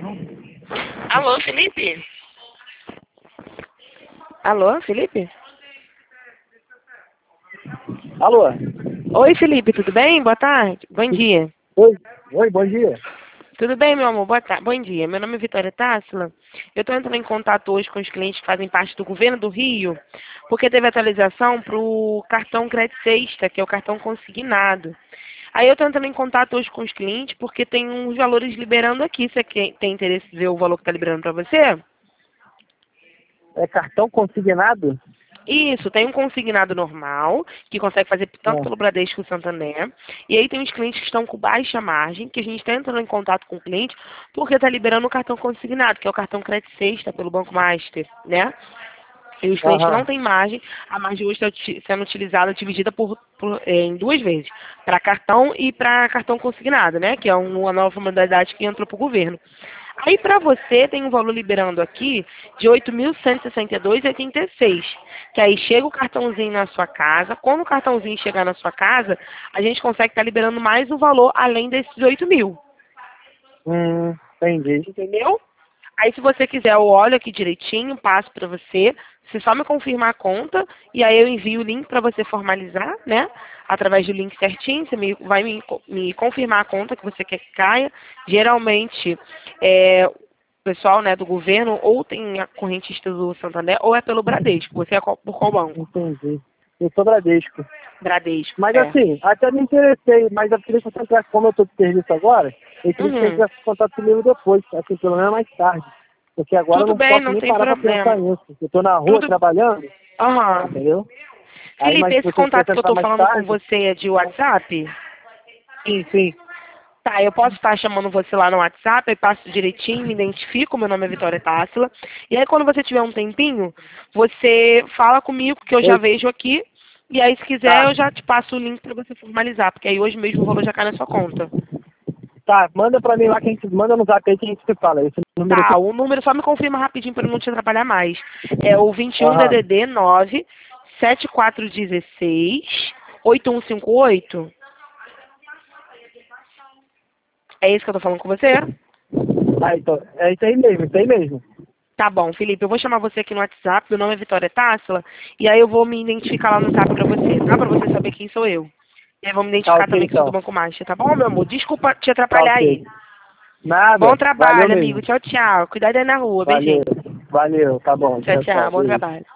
Alô, Felipe? Alô, Felipe? Alô? Oi, Felipe, tudo bem? Boa tarde. Bom dia. Oi, bom dia. Tudo bem, meu amor? Boa tarde. Bom dia. Meu nome é Vitória Tássila. Eu estou entrando em contato hoje com os clientes que fazem parte do governo do Rio, porque teve atualização para o cartão Crédito Sexta, que é o cartão consignado. Aí eu estou entrando em contato hoje com os clientes porque tem uns valores liberando aqui. Você tem interesse em ver o valor que está liberando para você? É cartão consignado? Isso, tem um consignado normal, que consegue fazer tanto Ah, pelo Bradesco quanto pelo Santander. E aí tem os clientes que estão com baixa margem, que a gente está entrando em contato com o cliente, porque está liberando o cartão consignado, que é o cartão Crédito Sexta pelo Banco Master, né? E os clientes que não aham. têm margem, a margem hoje está sendo utilizada, dividida em duas vezes, para cartão e para cartão consignado, né? Que é uma nova modalidade que entrou para o governo. Aí para você tem um valor liberando aqui de 8.162,86, que aí chega o cartãozinho na sua casa. Quando o cartãozinho chegar na sua casa, a gente consegue estar liberando mais um valor além desses 8.000. Entendi. Entendeu? Aí se você quiser, eu olho aqui direitinho, passo para você. Você só me confirmar a conta e aí eu envio o link para você formalizar, né? Através do link certinho, você vai me confirmar a conta que você quer que caia. Geralmente, o pessoal, né, do governo ou tem a correntista do Santander ou é pelo Bradesco. Você é por qual banco? Entendi. Eu sou Bradesco. Bradesco, Mas é. assim, até me interessei, mas eu queria que você entrasse, como eu estou de serviço agora, eu queria que você Uhum. entrasse em contato comigo depois, assim, pelo menos mais tarde. Porque agora eu Tudo não bem, posso não nem tem parar para pensar problema. nisso. Eu estou na rua Tudo. trabalhando, Aham. entendeu? Aí, Felipe, mas se esse você contato tivesse que eu entrar tô mais falando com tarde, você é de WhatsApp? sim, sim. Tá, eu posso estar chamando você lá no WhatsApp, aí passo direitinho, me identifico, meu nome é Vitória Tássila. E aí quando você tiver um tempinho, você fala comigo, que eu já Eu, vejo aqui. E aí se quiser tá, eu já te passo o link para você formalizar, porque aí hoje mesmo o valor já cai na sua conta. tá, manda pra mim lá que a gente manda no zap aí que a gente se fala. Esse número aqui. Tá, o número só me confirma rapidinho para não te atrapalhar mais. É o 21 Aham. DDD 9 7416 8158. É isso que eu tô falando com você? Ah, então, é isso aí mesmo, isso aí mesmo. Tá bom, Felipe, eu vou chamar você aqui no WhatsApp, meu nome é Vitória Tássila, e aí eu vou me identificar lá no WhatsApp pra você, tá? Pra você saber quem sou eu. E aí vou me Tá identificar ok, também que sou do então. Banco Master, tá bom, meu amor? Desculpa te Tá atrapalhar ok. aí. Bom Nada, valeu trabalho, amigo. mesmo. Tchau, tchau. Cuidado aí na rua. Valeu, Beijinho. valeu, tá bom, Tchau, tchau, tchau. tchau, Bom beijo. trabalho.